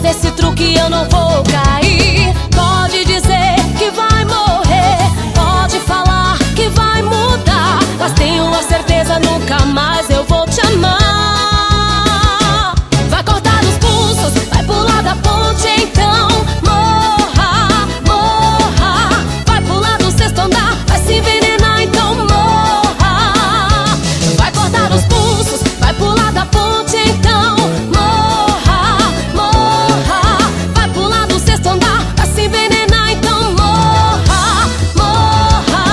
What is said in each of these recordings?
nesse truque eu não vou cair. Pode dizer que vai morrer, pode falar que vai mudar, mas tenho a certeza, nunca mais eu vou te amar. Vai cortar os pulsos, vai pular da ponte, então morra, morra. Vai pular do sexto andar, vai se envenenar, então morra. Vai cortar os pulsos, vai pular da ponte, então morra, morra. Vai pular do sexto andar, vai se envenenar, então morra, morra.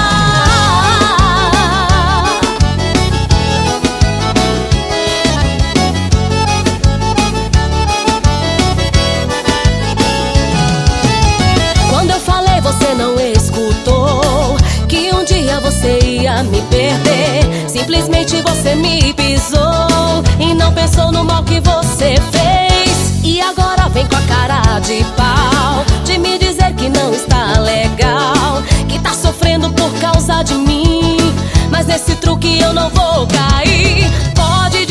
Quando eu falei, você não escutou que um dia você ia me perder. Simplesmente você me pisou e não pensou no mal que você fez. E agora vem com a cara de pau de me dizer que não está legal, que tá sofrendo por causa de mim, mas nesse truque eu não vou cair. Pode